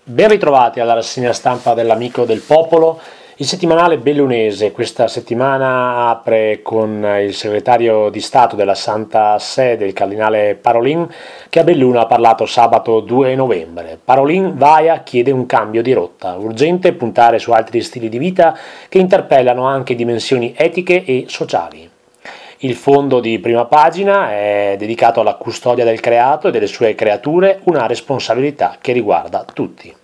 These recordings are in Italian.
Ben ritrovati alla rassegna stampa dell'Amico del Popolo, il settimanale bellunese. Questa settimana apre con il segretario di Stato della Santa Sede, il cardinale Parolin, che a Belluno ha parlato sabato 2 novembre. Parolin chiede un cambio di rotta, urgente puntare su altri stili di vita che interpellano anche dimensioni etiche e sociali. Il fondo di prima pagina è dedicato alla custodia del creato e delle sue creature, una responsabilità che riguarda tutti.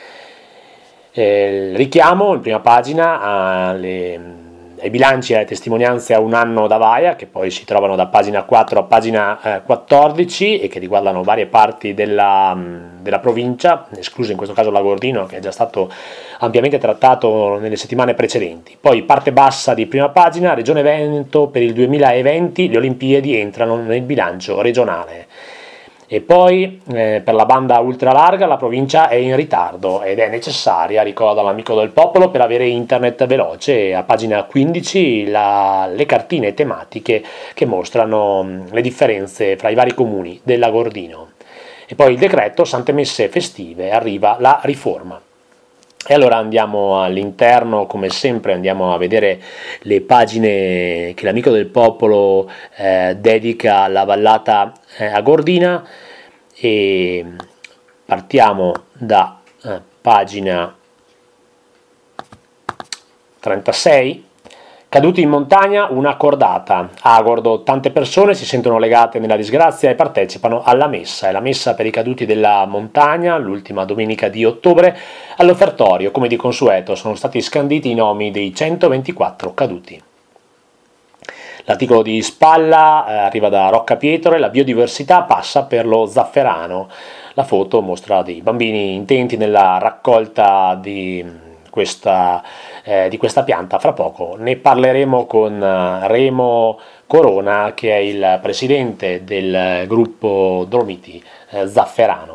Richiamo in prima pagina ai bilanci e alle testimonianze a un anno da Vaia, che poi si trovano da pagina 4 a pagina 14 e che riguardano varie parti della provincia, escluso in questo caso l'Agordino, che è già stato ampiamente trattato nelle settimane precedenti. Poi parte bassa di prima pagina, Regione Veneto, per il 2020 le Olimpiadi entrano nel bilancio regionale. E poi per la banda ultralarga la provincia è in ritardo ed è necessaria, ricorda l'Amico del Popolo, per avere internet veloce. A pagina 15 le cartine tematiche che mostrano le differenze fra i vari comuni dell'Agordino. E poi il decreto Sante Messe Festive, arriva la riforma. E allora andiamo all'interno, come sempre andiamo a vedere le pagine che l'Amico del Popolo dedica alla vallata agordina, e partiamo da pagina 36. Caduti in montagna, una cordata. A Agordo tante persone si sentono legate nella disgrazia e partecipano alla messa. È la messa per i caduti della montagna, l'ultima domenica di ottobre. All'offertorio, come di consueto, sono stati scanditi i nomi dei 124 caduti. L'articolo di spalla arriva da Rocca Pietro e la biodiversità passa per lo zafferano. La foto mostra dei bambini intenti nella raccolta di questa pianta. Fra poco ne parleremo con Remo Corona, che è il presidente del gruppo Dolomiti Zafferano.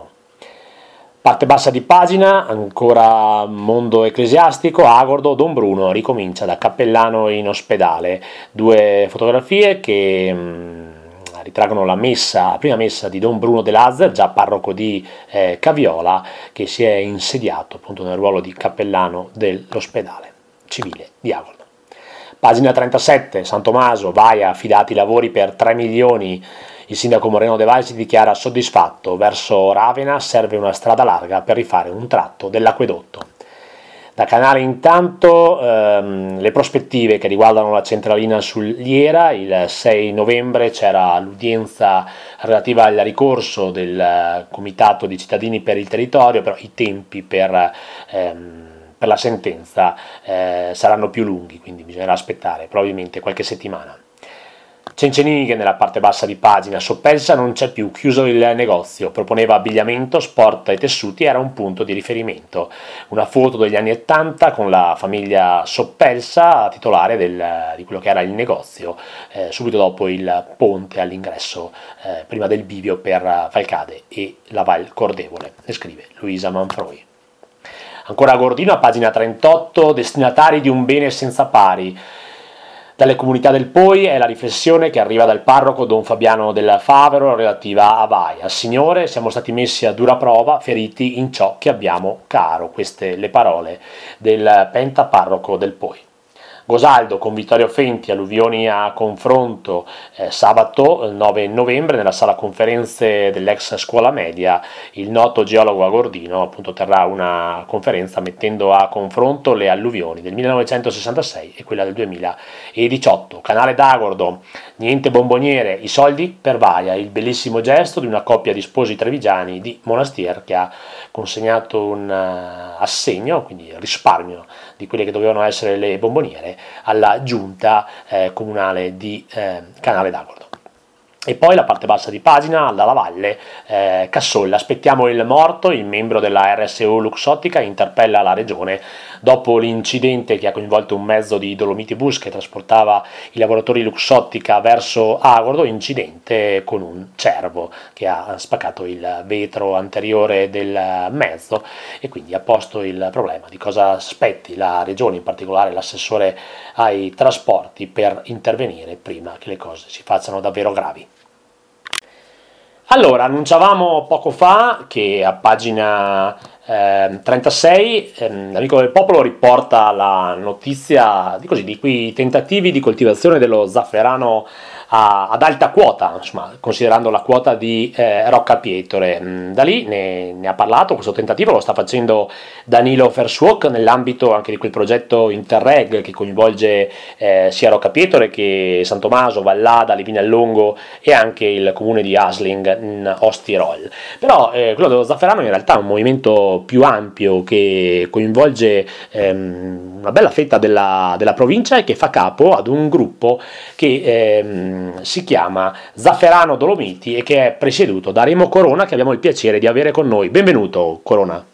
Parte bassa di pagina, ancora mondo ecclesiastico. Agordo, Don Bruno ricomincia da cappellano in ospedale. Due fotografie che ritraggono la prima messa di Don Bruno De Lazar, già parroco di Caviola, che si è insediato appunto nel ruolo di cappellano dell'ospedale civile di Agordo. Pagina 37, San Tommaso, Vaia, affidati i lavori per 3 milioni. Il sindaco Moreno De Val si dichiara soddisfatto. Verso Ravenna serve una strada larga per rifare un tratto dell'acquedotto. Da Canale intanto le prospettive che riguardano la centralina sull'Iera. Il 6 novembre c'era l'udienza relativa al ricorso del Comitato di Cittadini per il Territorio, però i tempi per la sentenza saranno più lunghi, quindi bisognerà aspettare probabilmente qualche settimana. Cencenighe nella parte bassa di pagina. Soppelsa non c'è più, chiuso il negozio, proponeva abbigliamento, sport e tessuti, era un punto di riferimento. Una foto degli anni 80 con la famiglia Soppelsa, titolare di quello che era il negozio, subito dopo il ponte all'ingresso, prima del bivio per Falcade e la Val Cordevole, scrive Luisa Manfroi. Ancora a Gordino, a pagina 38, destinatari di un bene senza pari. Dalle comunità del Poi è la riflessione che arriva dal parroco Don Fabiano del Favero relativa a Vaia. Signore, siamo stati messi a dura prova, feriti in ciò che abbiamo caro. Queste le parole del pentaparroco del Poi. Gosaldo con Vittorio Fenti, alluvioni a confronto, sabato 9 novembre nella sala conferenze dell'ex scuola media. Il noto geologo agordino appunto terrà una conferenza mettendo a confronto le alluvioni del 1966 e quella del 2018. Canale d'Agordo, niente bomboniere, i soldi per Vaia, il bellissimo gesto di una coppia di sposi trevigiani di Monastier che ha consegnato un assegno, quindi risparmio di quelle che dovevano essere le bomboniere, alla giunta comunale di Canale d'Agordo. E poi la parte bassa di pagina, dalla Valle, Cassolla, aspettiamo il morto. Il membro della RSU Luxottica interpella la regione dopo l'incidente che ha coinvolto un mezzo di Dolomiti Bus che trasportava i lavoratori Luxottica verso Agordo, incidente con un cervo che ha spaccato il vetro anteriore del mezzo, e quindi ha posto il problema di cosa aspetti la regione, in particolare l'assessore ai trasporti, per intervenire prima che le cose si facciano davvero gravi. Allora, annunciavamo poco fa che a pagina 36, l'amico del popolo riporta la notizia di quei tentativi di coltivazione dello zafferano ad alta quota, insomma, considerando la quota di Rocca Pietore. Da lì ne ha parlato, questo tentativo lo sta facendo Danilo Versuok nell'ambito anche di quel progetto Interreg che coinvolge sia Rocca Pietore che San Tommaso, Vallada, Livigno al Longo e anche il comune di Asling in Ostirol. Però quello dello zafferano in realtà è un movimento più ampio che coinvolge una bella fetta della provincia e che fa capo ad un gruppo che si chiama Zafferano Dolomiti e che è presieduto da Remo Corona, che abbiamo il piacere di avere con noi. Benvenuto Corona.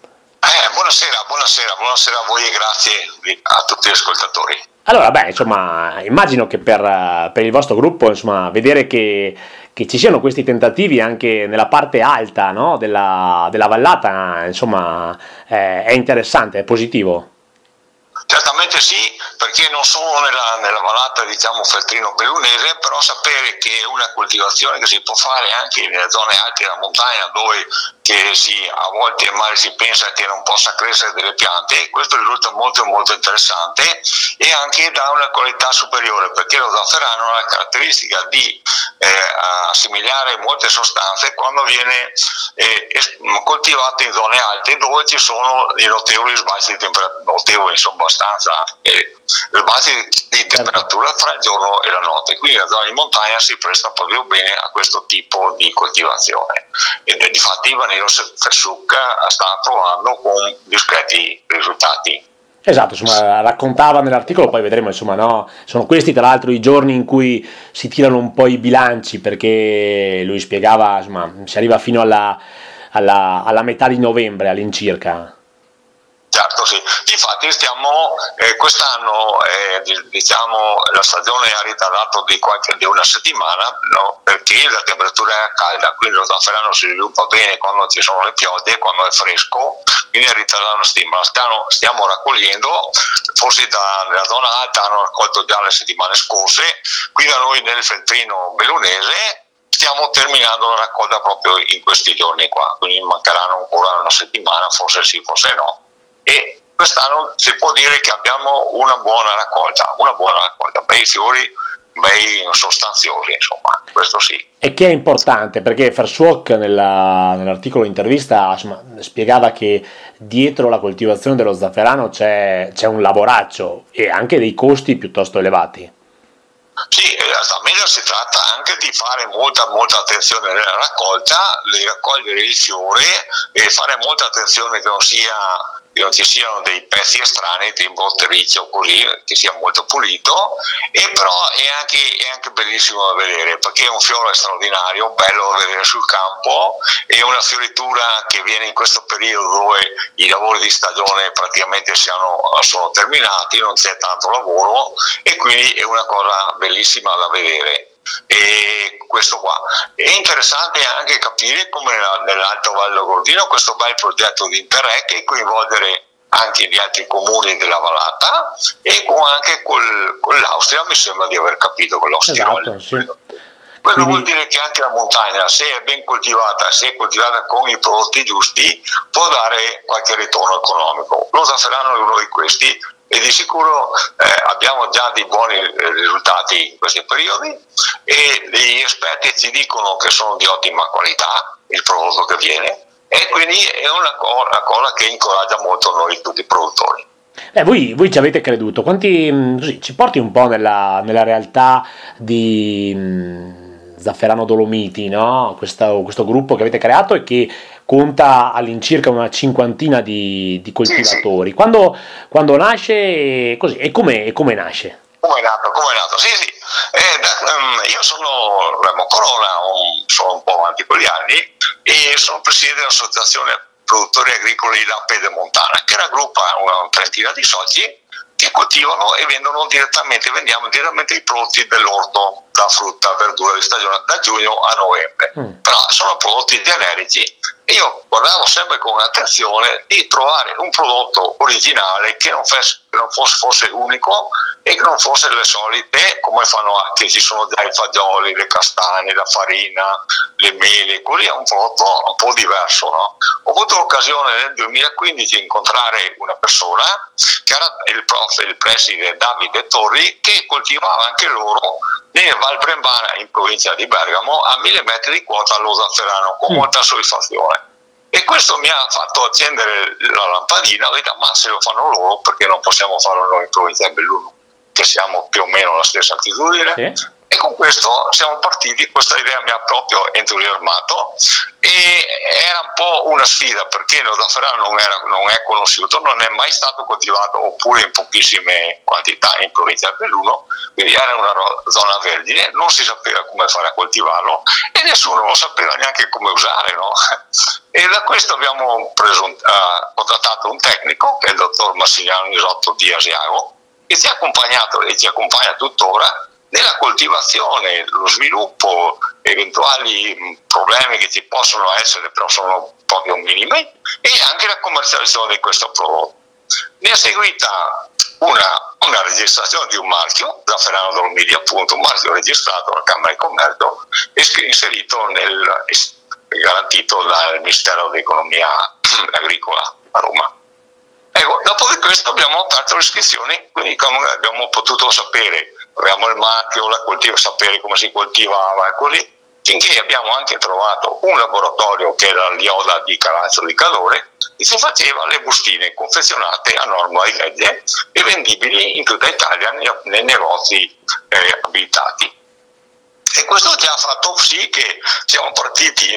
Buonasera a voi e grazie a tutti gli ascoltatori. Allora, insomma, immagino che per il vostro gruppo, insomma, vedere che ci siano questi tentativi anche nella parte alta, no, della vallata, insomma, è interessante, è positivo. Certamente sì, perché non solo nella vallata feltrino-bellunese, però sapere che è una coltivazione che si può fare anche nelle zone alte della montagna dove a volte magari si pensa che non possa crescere delle piante, questo risulta molto molto interessante e anche da una qualità superiore, perché lo zafferano ha la caratteristica di assimilare molte sostanze quando viene coltivato in zone alte dove ci sono i notevoli sbalzi di temperatura, notevoli insomma abbastanza sbalzi di temperatura fra il giorno e la notte, quindi la zona di montagna si presta proprio bene a questo tipo di coltivazione ed difatti Danilo Versuok sta provando con discreti risultati. Esatto, insomma, raccontava nell'articolo, poi vedremo, insomma, no? Sono questi tra l'altro i giorni in cui si tirano un po' i bilanci, perché lui spiegava, insomma, si arriva fino alla metà di novembre all'incirca. Certo, sì. Difatti quest'anno la stagione ha ritardato di una settimana, no? Perché la temperatura è calda, quindi lo zafferano si sviluppa bene quando ci sono le piogge, quando è fresco, quindi è ritardato una settimana. Stiamo raccogliendo, forse nella zona alta hanno raccolto già le settimane scorse, qui da noi nel feltrino bellunese stiamo terminando la raccolta proprio in questi giorni qua, quindi mancheranno ancora una settimana, forse sì, forse no. E quest'anno si può dire che abbiamo una buona raccolta, bei fiori, bei sostanziosi, insomma, questo sì. E che è importante, perché Versuok nell'articolo intervista, insomma, spiegava che dietro la coltivazione dello zafferano c'è un lavoraccio e anche dei costi piuttosto elevati. Sì, esattamente, si tratta anche di fare molta attenzione nella raccolta, di raccogliere il fiore e fare molta attenzione che non ci siano dei pezzi estranei tipo terriccio così, che sia molto pulito, e però è anche bellissimo da vedere, perché è un fiore straordinario, bello da vedere sul campo, è una fioritura che viene in questo periodo dove i lavori di stagione praticamente sono terminati, non c'è tanto lavoro e quindi è una cosa bellissima da vedere. E questo qua è interessante anche capire come nell'Alto Vallo Gordino questo bel progetto di Interreg che coinvolgere anche gli altri comuni della vallata e anche con l'Austria, mi sembra di aver capito, con l'Ostirol. Esatto, sì. Quello vuol dire che anche la montagna, se è ben coltivata, se è coltivata con i prodotti giusti, può dare qualche ritorno economico. Lo zafferano è uno di questi e di sicuro abbiamo già dei buoni risultati in questi periodi e gli esperti ci dicono che sono di ottima qualità il prodotto che viene e quindi è una cosa che incoraggia molto noi tutti i produttori. Voi ci avete creduto, così, ci porti un po' nella realtà di Zafferano Dolomiti, no? Questo gruppo che avete creato e che conta all'incirca una cinquantina di coltivatori. Sì. Quando nasce così e come nasce? Come è nato? Sì. Io sono Remo Corona, sono un po' avanti con gli anni e sono presidente dell'associazione produttori agricoli La Pedemontana, che raggruppa una trentina di soci che coltivano e vendiamo direttamente i prodotti dell'orto, da frutta, verdura di stagione, da giugno a novembre. Però sono prodotti generici e io guardavo sempre con attenzione di trovare un prodotto originale che non fosse unico e che non fosse le solite, come fanno anche, ci sono già i fagioli, le castagne, la farina, le mele, quelli è un prodotto un po' diverso, no? Ho avuto l'occasione nel 2015 di incontrare una persona che era il preside Davide Torri, che coltivava anche loro nel Val Brembana, in provincia di Bergamo, a 1000 metri di quota lo zafferano, con molta soddisfazione. E questo mi ha fatto accendere la lampadina, ho detto, ma se lo fanno loro, perché non possiamo farlo noi in provincia di Belluno, che siamo più o meno alla stessa altitudine? Sì. E con questo siamo partiti, questa idea mi ha proprio entusiasmato, e era un po' una sfida, perché lo zafferano non è conosciuto, non è mai stato coltivato, oppure in pochissime quantità in provincia di Belluno, quindi era una zona vergine, non si sapeva come fare a coltivarlo e nessuno lo sapeva neanche come usare, no? E da questo abbiamo contattato un tecnico, che è il dottor Massimiliano Isotto di Asiago, che ci ha accompagnato e ci accompagna tuttora nella coltivazione, lo sviluppo, eventuali problemi che ci possono essere, però sono proprio minimi, e anche la commercializzazione di questo prodotto. Ne è seguita una registrazione di un marchio, Zafferano Dolomiti, appunto, un marchio registrato dalla Camera di Commercio e inserito garantito dal Ministero dell'Economia Agricola a Roma. Ecco, dopo di questo abbiamo aperto le iscrizioni, quindi come abbiamo potuto sapere, avevamo il marchio, sapere come si coltivava e così, finché abbiamo anche trovato un laboratorio che era l'Ioda di Carazzo di Cadore, e si faceva le bustine confezionate a norma di legge e vendibili in tutta Italia nei negozi abilitati. E questo ci ha fatto sì che siamo partiti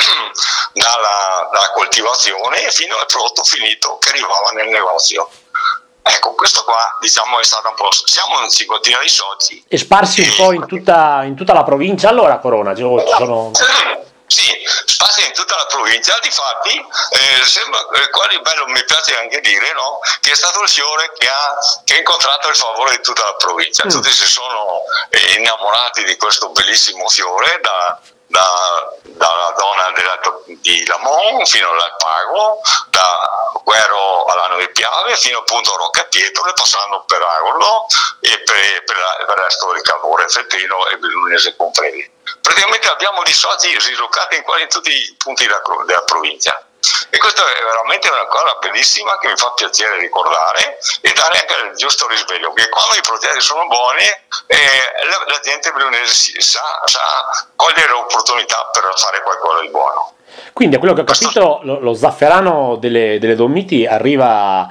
dalla coltivazione fino al prodotto finito che arrivava nel negozio. Ecco, questo qua diciamo è stato un po'. Siamo una cinquantina di soci. E sparsi un po' in tutta la provincia, allora, Corona? Ci sono... Sì, sparsi in tutta la provincia, difatti sembra, quasi bello, mi piace anche dire, no? Che è stato il fiore che ha incontrato il favore di tutta la provincia. Tutti si sono innamorati di questo bellissimo fiore, dalla zona di Lamon fino all'Alpago, da Guero all'Ano di Piave fino appunto a Rocca Pietro, passando per Agordo e per il resto del Cavour, Feltrino e Bellunese compresi. Praticamente abbiamo dei soci dislocati in quasi tutti i punti della provincia. E questa è veramente una cosa bellissima che mi fa piacere ricordare e dare anche il giusto risveglio, che quando i progetti sono buoni la gente bellunese sa cogliere l'opportunità per fare qualcosa di buono. Quindi a quello che ho capito lo zafferano delle Dolomiti arriva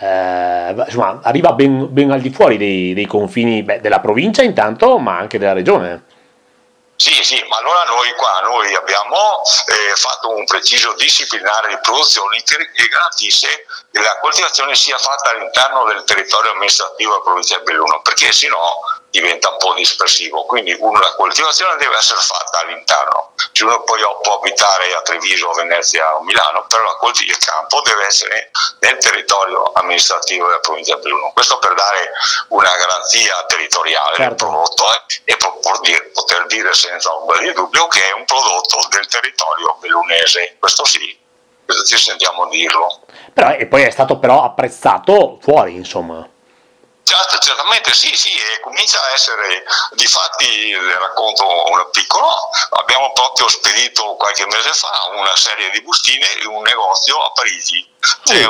ben al di fuori dei confini della provincia intanto, ma anche della regione. Sì, ma allora noi abbiamo fatto un preciso disciplinare di produzione che garantisse che la coltivazione sia fatta all'interno del territorio amministrativo della provincia di Belluno, perché sennò diventa un po' dispersivo. Quindi la coltivazione deve essere fatta all'interno. Se uno poi può abitare a Treviso, a Venezia o Milano, però il campo deve essere nel territorio amministrativo della provincia di Belluno. Questo per dare una garanzia territoriale del prodotto e poter dire senza ombra di dubbio che è un prodotto del territorio bellunese. Questo sì, questo ci sentiamo dirlo. Però, e poi è stato però apprezzato fuori, insomma. Certamente sì, e comincia a essere, difatti racconto un piccolo, abbiamo proprio spedito qualche mese fa una serie di bustine in un negozio a Parigi. C'è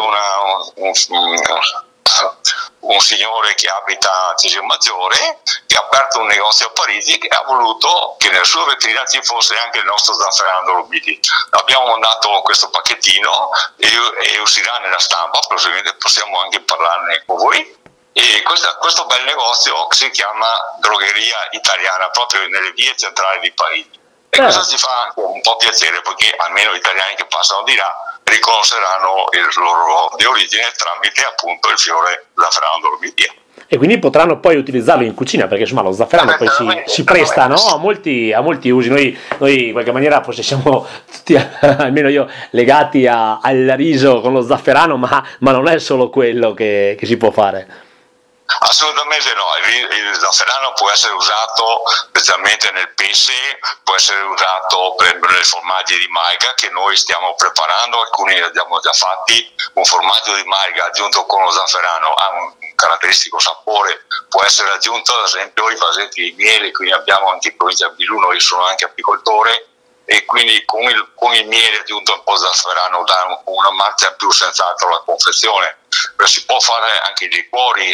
un signore che abita a Cesio Maggiore che ha aperto un negozio a Parigi che ha voluto che nella sua vetrina ci fosse anche il nostro Zafferano Dolomiti. Abbiamo mandato questo pacchettino e uscirà nella stampa, probabilmente possiamo anche parlarne con voi. E questo bel negozio si chiama Drogheria Italiana, proprio nelle vie centrali di Parigi. E questo ci fa anche un po' piacere, perché almeno gli italiani che passano di là riconosceranno il loro di origine tramite appunto il fiore Zafferano Dolomiti. E quindi potranno poi utilizzarlo in cucina, perché insomma lo zafferano poi si presta, no? a molti usi. Noi in qualche maniera forse siamo tutti, almeno io, legati al riso con lo zafferano, ma non è solo quello che si può fare. Assolutamente no, il zafferano può essere usato specialmente nel pesce, può essere usato per i formaggi di malga che noi stiamo preparando, alcuni li abbiamo già fatti. Un formaggio di malga aggiunto con lo zafferano ha un caratteristico sapore può essere aggiunto ad esempio ai vasetti di miele, quindi abbiamo anche in provincia di Belluno, io sono anche apicoltore, e quindi con il miele aggiunto un po' zafferano dà una marcia più senz'altro alla confezione. Però si può fare anche i liquori,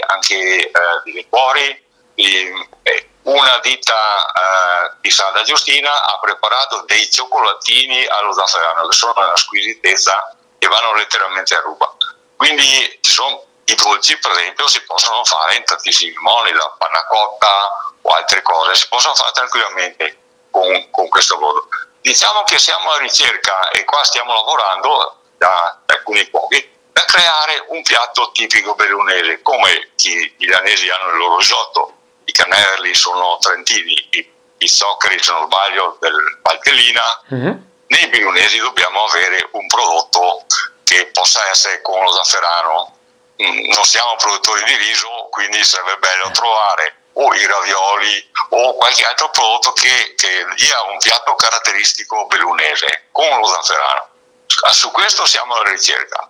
una ditta di Santa Giustina ha preparato dei cioccolatini allo zafferano che sono una squisitezza e vanno letteralmente a ruba. Quindi ci sono i dolci, per esempio, si possono fare in tantissimi modi, la panna cotta o altre cose, si possono fare tranquillamente con questo modo. Diciamo che siamo a ricerca, e qua stiamo lavorando da alcuni pochi, per creare un piatto tipico bellunese, come i milanesi hanno il loro risotto, i cannerli sono trentini, i zoccheri, se non sbaglio, del Valtellina. Nei bellunesi dobbiamo avere un prodotto che possa essere con lo zafferano. Non siamo produttori di riso, quindi sarebbe bello trovare o i ravioli o qualche altro prodotto che dia un piatto caratteristico bellunese con lo zafferano. Su questo siamo alla ricerca.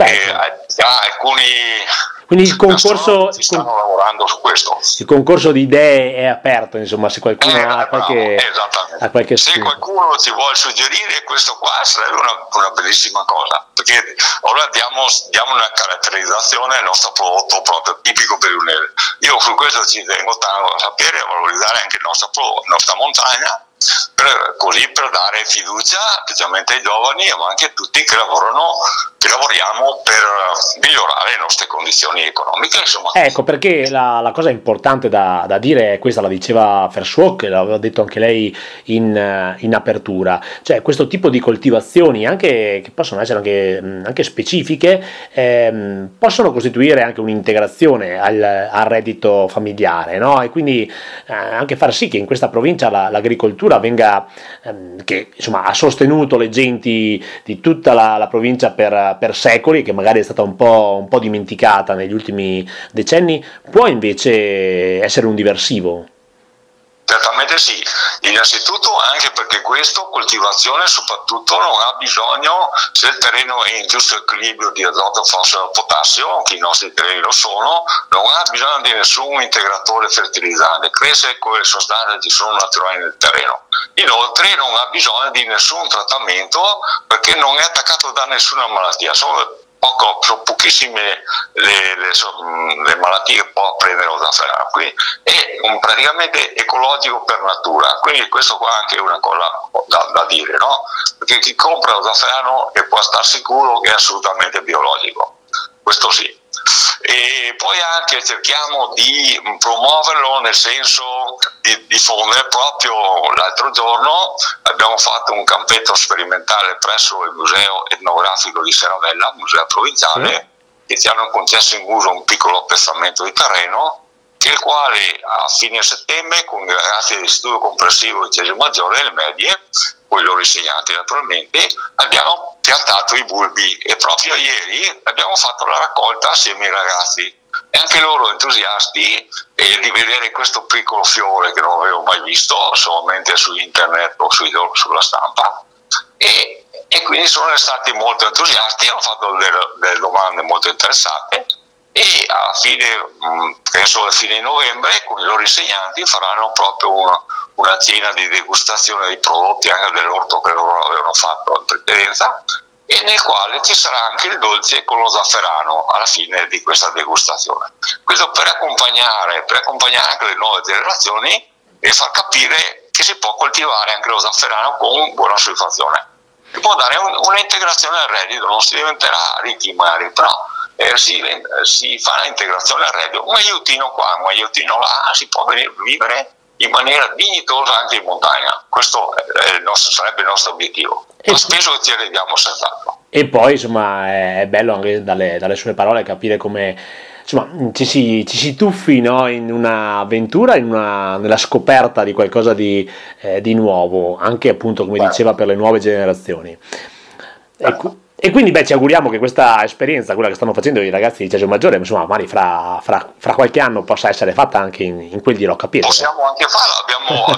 Quindi il concorso stanno lavorando su questo. Il concorso di idee è aperto, insomma, se qualcuno ha qualche se qualcuno ti vuole suggerire questo qua sarebbe una bellissima cosa, perché ora diamo una caratterizzazione al nostro prodotto proprio tipico bellunese. Io su questo ci tengo tanto a sapere e a valorizzare anche la nostra montagna, per dare fiducia specialmente ai giovani, ma anche a tutti che lavoriamo per migliorare le nostre condizioni economiche, insomma. Ecco, perché la cosa importante da dire è questa, la diceva Verschuok, l'aveva detto anche lei in apertura, cioè questo tipo di coltivazioni, anche che possono essere anche specifiche, possono costituire anche un'integrazione al reddito familiare, no? E quindi anche far sì che in questa provincia l'agricoltura venga, che insomma ha sostenuto le genti di tutta la provincia per secoli, che magari è stata un po' dimenticata negli ultimi decenni, può invece essere un diversivo. Certamente sì, innanzitutto anche perché questa coltivazione soprattutto non ha bisogno, se il terreno è in giusto equilibrio di azoto, fosforo e potassio, che i nostri terreni lo sono, non ha bisogno di nessun integratore fertilizzante, cresce con le sostanze che ci sono naturali nel terreno. Inoltre non ha bisogno di nessun trattamento perché non è attaccato da nessuna malattia, sono pochissime le malattie che può prendere lo zafferano, quindi è praticamente ecologico per natura, quindi questo qua anche è una cosa da dire, no? Perché chi compra lo zafferano può star sicuro che è assolutamente biologico, questo sì. E poi anche cerchiamo di promuoverlo nel senso di diffondere. Proprio l'altro giorno abbiamo fatto un campetto sperimentale presso il Museo Etnografico di Serravalle, museo provinciale, che ci hanno concesso in uso un piccolo appezzamento di terreno, che il quale a fine settembre con i ragazzi dell'istituto comprensivo di Cesio Maggiore e le medie, con i loro insegnanti naturalmente, abbiamo piantato i bulbi e proprio ieri abbiamo fatto la raccolta assieme ai ragazzi e anche loro entusiasti di vedere questo piccolo fiore che non avevo mai visto solamente su internet o sulla stampa, e quindi sono stati molto entusiasti, hanno fatto delle domande molto interessate e alla fine, penso alla fine di novembre, con i loro insegnanti faranno proprio una cena di degustazione dei prodotti anche dell'orto che loro avevano fatto in precedenza, e nel quale ci sarà anche il dolce con lo zafferano alla fine di questa degustazione. Questo per accompagnare anche le nuove generazioni e far capire che si può coltivare anche lo zafferano con buona soddisfazione, che può dare un'integrazione al reddito, non si diventerà ricchi magari, però si fa l'integrazione al reddito, un aiutino qua, un aiutino là, si può vivere in maniera dignitosa anche in montagna. Questo sarebbe il nostro obiettivo, ma penso che ci arriviamo senz'altro. E poi insomma è bello anche dalle sue parole capire come insomma ci si tuffi, no, in un'avventura, nella scoperta di qualcosa di nuovo, anche appunto come diceva per le nuove generazioni. E E quindi ci auguriamo che questa esperienza, quella che stanno facendo i ragazzi di Cesio Maggiore, insomma, magari fra qualche anno possa essere fatta anche in quel di Rocca Pietra. Possiamo anche farlo,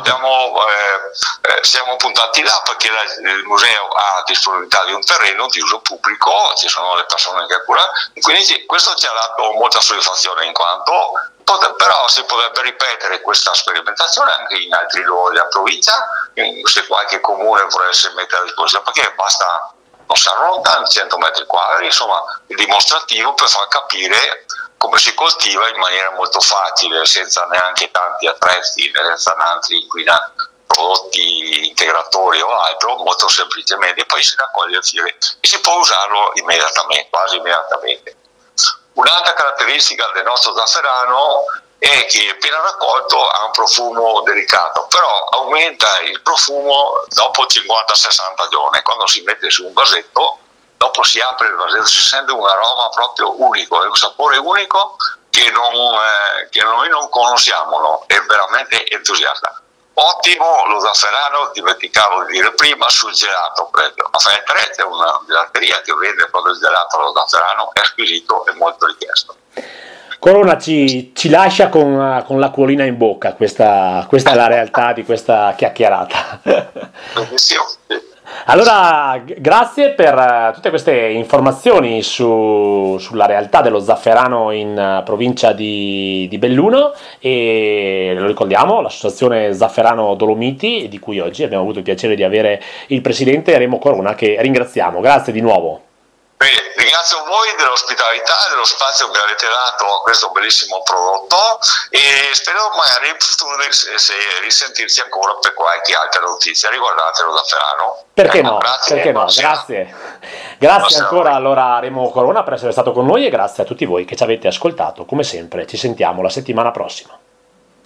siamo puntati là perché il museo ha disponibilità di un terreno di uso pubblico, ci sono le persone che curano, quindi questo ci ha dato molta soddisfazione, in quanto però si potrebbe ripetere questa sperimentazione anche in altri luoghi della provincia, se qualche comune volesse mettere a disposizione, perché basta, non saranno lontani 100 metri quadri, insomma, il dimostrativo per far capire come si coltiva in maniera molto facile, senza neanche tanti attrezzi, senza neanche prodotti integratori o altro, molto semplicemente, poi si raccoglie il fiore e si può usarlo immediatamente, quasi immediatamente. Un'altra caratteristica del nostro zafferano è che appena raccolto ha un profumo delicato, però aumenta il profumo dopo 50-60 giorni. Quando si mette su un vasetto, dopo si apre il vasetto, si sente un aroma proprio unico, è un sapore unico che noi non conosciamo, no? È veramente entusiasta. Ottimo lo zafferano, dimenticavo di dire prima, sul gelato proprio. A Feltre c'è una gelateria che vende proprio il gelato allo zafferano, è squisito e molto richiesto. Corona ci lascia con l'acquolina in bocca, questa è la realtà di questa chiacchierata. Benissimo. Allora, grazie per tutte queste informazioni sulla realtà dello zafferano in provincia di Belluno, e lo ricordiamo, l'associazione Zafferano Dolomiti, di cui oggi abbiamo avuto il piacere di avere il presidente Remo Corona, che ringraziamo. Grazie di nuovo. Bene, ringrazio voi dell'ospitalità e dello spazio che avete dato a questo bellissimo prodotto, e spero magari in futuro risentirci ancora per qualche altra notizia riguardante lo zafferano. Perché no? Perché no? Grazie ancora allora a Remo Corona per essere stato con noi, e grazie a tutti voi che ci avete ascoltato. Come sempre, ci sentiamo la settimana prossima.